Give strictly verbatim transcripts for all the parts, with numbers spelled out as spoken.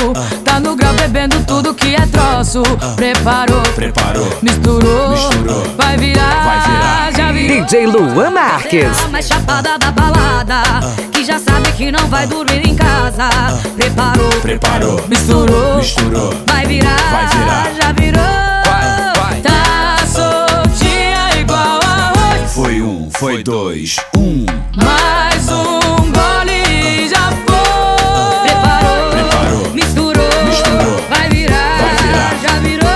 Tá no grau bebendo tudo que é troço. Preparou, preparou, misturou, misturou, vai virar, vai virar. já virou. D J Luan Marques. A mais chapada da balada, que já sabe que não vai dormir em casa. Preparou, preparou, misturou, misturou, vai virar, vai virar. já virou. Vai, vai. Tá soltinha igual arroz. Foi um, foi dois, um. Mais um gole já foi. Preparou, Preparou, misturou, misturou, vai virar, vai virar. já virou.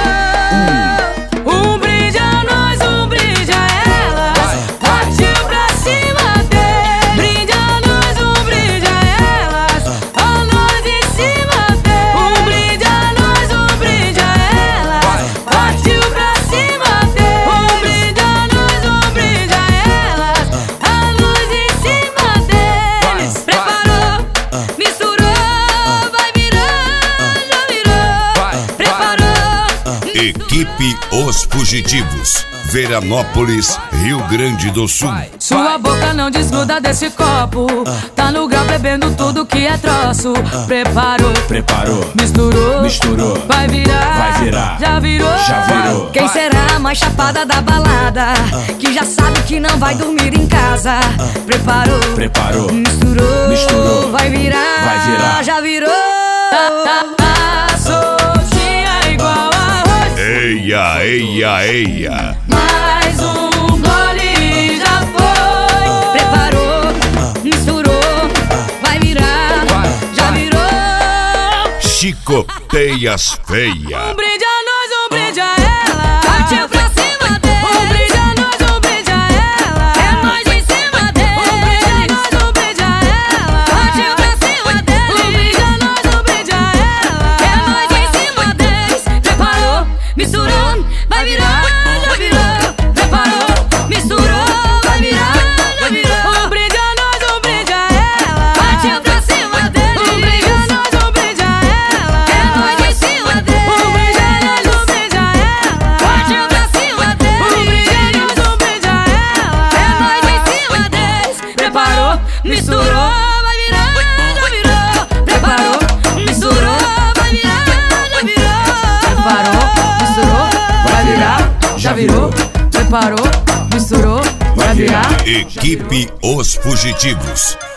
Um brinde a nós, um brinde a elas. Vai, Partiu pra cima dele. Brinde a nós, um brinde a elas. A nós em cima dele. Um brinde a nós, um brinde a elas. Partiu pra cima dele. Um brinde a nós, um brinde a elas. A luz em cima deles. Preparou, misturou, vai virar, já virou. Preparou. Equipe Os Fugitivos, Veranópolis, Rio Grande do Sul. Sua boca não desgruda desse copo. Tá no grau bebendo tudo que é troço. Preparou, Preparou, misturou, misturou, vai virar, vai virar. já virou, Já virou. Quem será a mais chapada da balada, que já sabe que não vai dormir em casa. Preparou, preparou, misturou, misturou, vai virar, vai virar. já virou. Tá, tá, tá soltinha igual arroz. Eia, eia, eia. Mais um gole já foi. Preparou, misturou, vai virar, já virou. Chicoteias feia. Um brinde a nós, um brinde a ela. Partiu pra cima dele. Um brinde a nós, um brinde a ela. É nós em cima dele. Um brinde a nós, um brinde a ela. Partiu pra cima dele. Um brinde a nós, um brinde a ela. É nós em cima deles. Preparou, misturou, vai virar, já virou. Preparou, misturou, vai virar, já virou. Um brinde a nós, um brinde a ela. Partiu pra cima dele. Um brinde a nós, um brinde a ela. É nós em cima dele. Um brinde a nós, um brinde a ela. Partiu pra cima dele. Um brinde a nós, um brinde a ela. É nós em cima deles. Preparou, misturou, vai virar, já virou. Preparou, misturou, vai virar, já virou. Preparou, misturou, vai virar, já virou. Preparou, misturou, vai virar. Equipe Os Fugitivos,